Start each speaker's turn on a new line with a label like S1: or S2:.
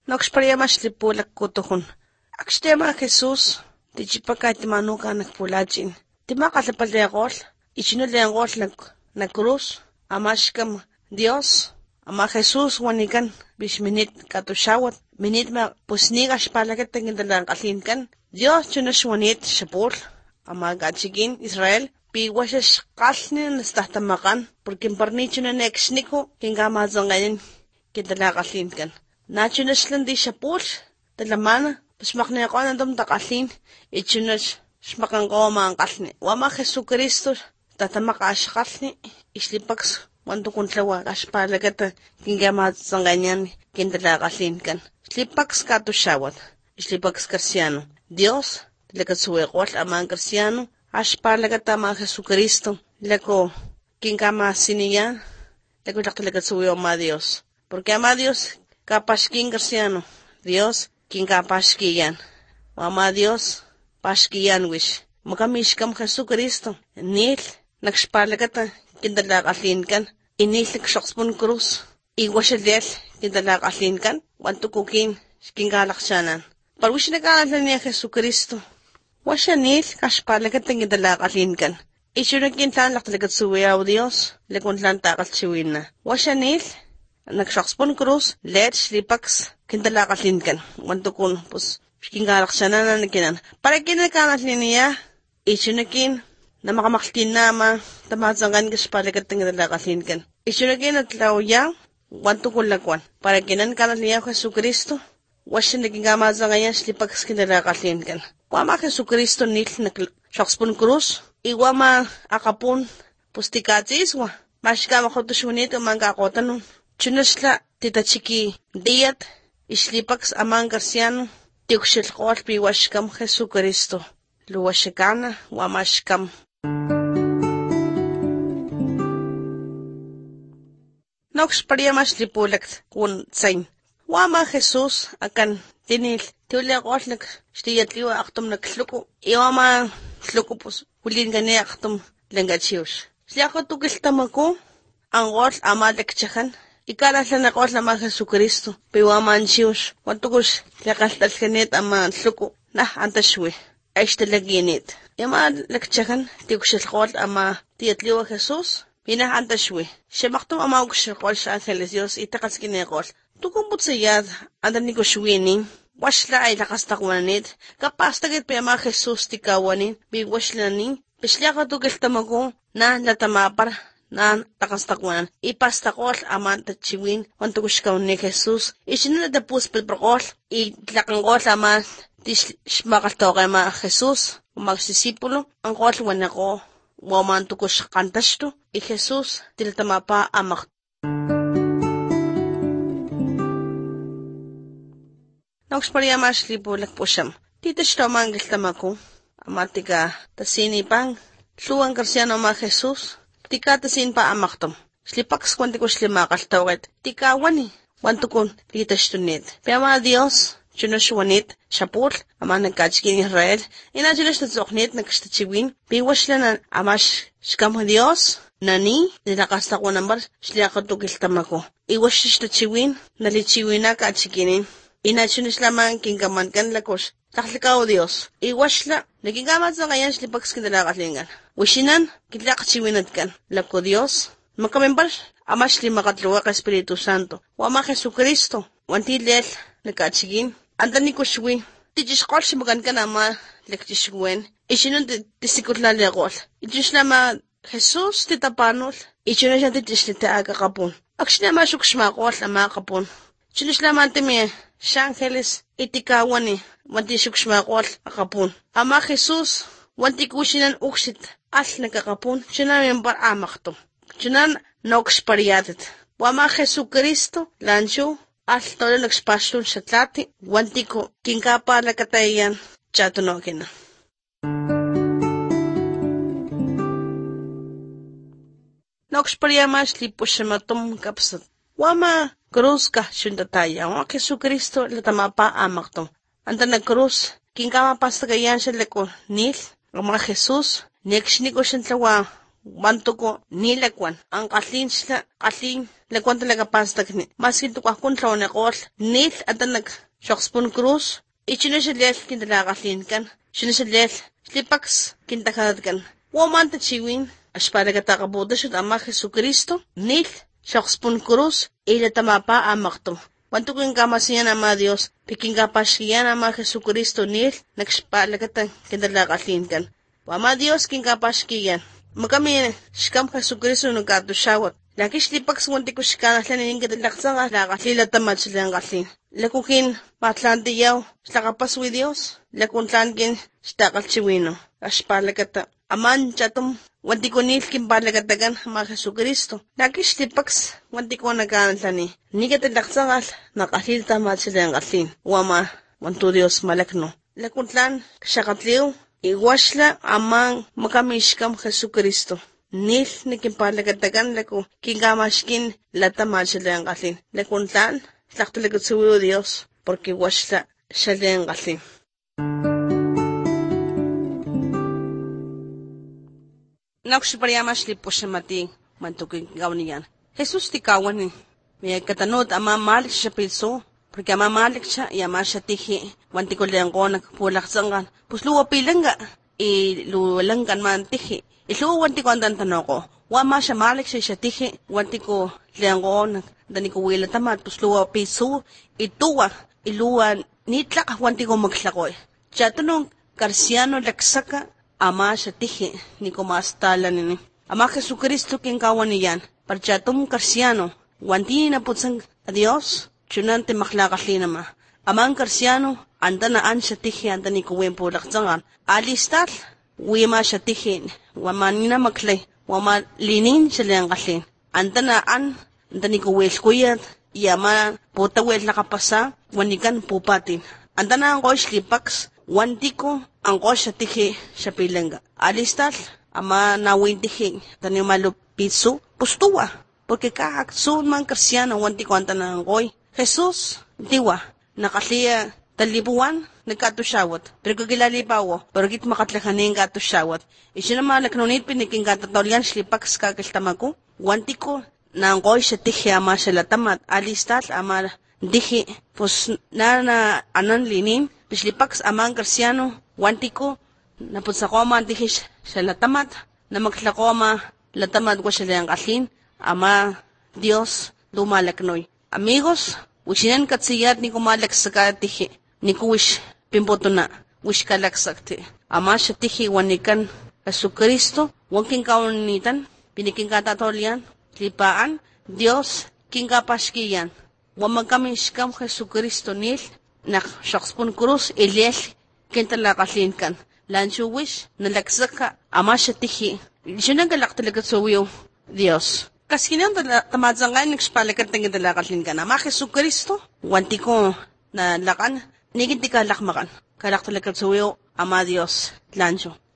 S1: Noxpariamax lipulak kutojun. Akxtema Jesús, tichipaka timanuka nakpulachin. Timakatlepaleagol, ichinuleangol na cruz, amashkam Dios, ama Jesús wanikan, bishminit katushawat, minitma pusnigash palaketengindalank'alinkan. Dios chunashwanit shapul, ama gachikin Israel, piwashash qalni nastahtamaqan, porque parnichuna nexniku, kingamazangayin kindalak'alinkan. Nachunashlan di shapul, talamana, pusmaqniqonan dum taq'alin, ichunash shmaqanqoma qalni. Wama Jesucristo, tatamaqashqalni, ishlipaks, wantukuntlawa ashpalakata kingamazangayan kindalak'alinkan. Ishlipaks katushawat, ishlipaks Cristiano. Dios, lakatsueqol aman Cristiano, ashpalakata ama Jesucristo, lako kingamasiniyan, lako lakatsueo ama Dios. Porque ama Dios, kapashkin Cristiano, Dios, kinkapashkiyan. Ama Dios, pashkiyan wish. Makamishkam Jesucristo, nil, nakshpalakata kindalak'alinkan, inil nakshokspun cruz, iwashalel kindalak'alinkan, wantukukin shkinkalakchanan. Parwish nakalatlan Jesucristo, washanil kashpalakata kindalak'alinkan. Ishunakin tlan laklakatsuweaw Dios, lakuntlan takalchiwina. Washanil, nakshokspun cruz, let shlipaks kindalak'alinkan. Wantukun, pues, shkinkalakchanan nakinan. Para kinakalatliniya, ishunakin, na makamaktin nama, tamazangan kashpalakata kindalak'alinkan. Ishunakin atlawya, wantukun lakwan. Para kinan kalatliya Jesucristo, washan nakingamazangayan shlipaks kindalak'alinkan. Wama Jesucristo nil nakshokspun cruz, iwama akapun, pustikatziswa, mashkamakotushunit umankakotanun. Chunashla titachiki diyat, ishlipaks aman Cristiano, tiukshilqol piwashkam Jesucristo, luwashikana, wamashkam. Noxpariamax lipulakt kun tsayn. Wama Jesús akan tinil, tiuliaqol shtiyatliwa aktum nakluku, iwama tluku pus, ulingane aktum langachiush. Shliakotukiltamaku, angol ama lakchajan, ikalatlanaqol ama Jesucristo, piwamanchiush, wantukush, liakaltaljanet ama tluku, nah antashwi, aishtalaginit. Ima lakchajan, tiukshilqol ama tiyatliwa Jesús, pinah antashwi. Shemaktum ama ukshilqol sha Ángeles Dios, itakaskineqol. Tukumputsayad, andanikushwinin, washla ay lakastakwanit, kapastagit pa ama Jesús tikawanin, biwashlanin, pishliakatukiltamaku, na latamapar, na takastakwanan, ipastakol ama tachiwin, wantukushkaw ni Jesús, ishinatapus pilprokol, itlakangol ama, tishmakaltoka ama Jesús, magsisipulo, ang kol wanako, wamantukush kantashto, y Jesús, tilatamapa amak. Noxpariamax lipulak pusham. Titashto mangiltamaku, amatika tasinipang, tluwan Cristiano ama Jesús, tika tasin pa amaktom. Slipaks kwantikush limakaltawet, tika wani, wantukun titashtunit. Piyama Dios, chunashwanit, shapul, ama nagkachikin Israel, inachilash natsoknit nagkashtachiwin, piwashlanan amash shkam Dios, nani, nilakastakwanambar, shliakatukiltamako. Iwashish tachiwin, nalichiwina kachikinin. Inachunishlaman kinkamankan lakosh, taklikaw Dios, iwashla, nakinkamatsangayan shlipaks kindalak'alinkan. Wishinan, kitlakachiwinatkan, lako Dios, makamimbar, amash limakatluwa ka Espiritu Santo, wama Jesucristo, wantilel, nakachikin, antanikushwi, tichishkol shimakankan ama, lakchishkwen, ishinun tisikutlalikol, ichushlama Jesús titapanol, ichunashan titishlita akakapun, akshinama shukshmakol ama kapun, chunishlaman timi, Ángeles, itikawani, wantishukshmakol akapun. Ama Jesús, wantikushinan ukshit, al nakakapun, chunamin par amakto. Chunan noxpariatet. Wama Jesucristo, lanchu, al tole nakspashlun shatlati, wantiko, kinkapa lakatayan, chatunokina. Noxpariamash lipushamatum kapsat. Wama cruz ka shuntataya, wama Jesucristo latamapa amaktom. Anta na cruz, kinkama pastagayan siya lako nil, wama Jesús, nekshnigo siya tlawa, wantuko nilakwan, ang kalin sila, kalin lakuan talaga pastak ni. Maskin tukakun tlawanakol, nil atan nag-shokspun cruz, ichinashalel kintalakatlin kan, chinashalel, slipaks kintakadad kan. Waman tachiwin, ashpalagataakabuta siya ama Jesucristo, nil, shokspun cruz, ilatamapa amakto. Wanto kong kamasiyan ama Dios, piking kapaskiyan ama Jesucristo nil, nagspalagatan kintalakatlin kan. Wama Dios king kapaskiyan. Magkami shikam Jesucristo nagkato shawat. Lakish lipaks wanti ko shikana tlanin katalaksan lakatlila tamad silang katlin. Lakukin matlanti yaw, slakapaswi Dios, lakuntlankin shtakalchiwino. Ashpalagata. Aman chatum wanti ko nil kin palagatagan ama Jesucristo. Lakish lipaks wanti ko nagkanatlani. Ni katalaksan nakatlila tamad silang katlin. Wama wanto Dios malakno. Lakuntlan shakatliw. Iwasla amang makamishkam Jesucristo. Nil nikimpalagatagan lako kingamashkin latamad silang katlin. Lakuntan, tlaktalagat suwiyo Dios, porque wasla silang katlin. Nakusipariyamas lipo siya mating mantuking gawniyan. Jesus tikawan ni. May katanod ama malik siya pilso. Porque ama malik siya, ama siya tihi, wanti ko lang ko nagpulaksangan. Pus luwa pilangga, luwalanggan man tihi. Luwa wanti ko andan tanong ko, wama siya malik siya tihi, wanti ko lang ko, dani ko wila tamad, pus luwa piso, ituwa, iluwa nitlak, wanti ko maglakoy. Siya tanong, Karsiano laksaka, ama siya tihi, ni ko maastalan nini. Ama Jesucristo king kawan niyan, parchatum Karsiano, wanti na putsang adios, Chunan te maklakasli nama. Amang Karsiano, anda na an siya tihi, anda ni kuwin po laksangan. Alistal, wima siya tihin, wama nina maklay, wama linin siya lang kaslin. Anda na an, anda ni kuwil kuyat, yama potawil nakapasa, wanikan pupatin. Anda na ang ko slipaks, wanti ko, ang ko siya tihi, siya pilangga. Alistal, ama nawin tihin, anda ni malupitso, pustuwa. Porque kakaksun man Karsiano, wanti ko anda na ang koy. Jesus, diwa, nakasliya talibuan, nagkatusyawat. Pero kagilalipawo, pero git makatlakanin katusyawat. Isinamalag nunit piniking katatolyan, slipaks kakiltamaku. Wanti ko, na ang koy siya tihi ama siya latamat, alistat ama dihi, pos na anan linin, pislipaks amang Karsiano, wanti ko, naputsa ko ama dihi siya latamat, na magtlako ama latamat ko siya lang kasin, ama Dios, dumalaknoy. Amigos, wisinan katsiyat ni kumalaksak tihi, ni kuwish pimpoto na, wish kalaksakti. Ama siya tihi wanikan Jesucristo, wang king kaunitan, piniking katatolyan, lipaan, Dios, king kapaskiyan. Wang magkamishkam Jesucristo nil, nak shakspun krus, ilil, kintalakasin kan. Lancho wish, nalaksak ka, ama siya tihi. Siya nagalak talaga suwiyo, Dios. Kasi kinang tamadzangay, nagspalakat ng dalakatlin ka na. Ma Jesucristo, wanti ko na lakan, nigit di kalakmakan. Kalak talaga suwiyo, ama Dios, lancho.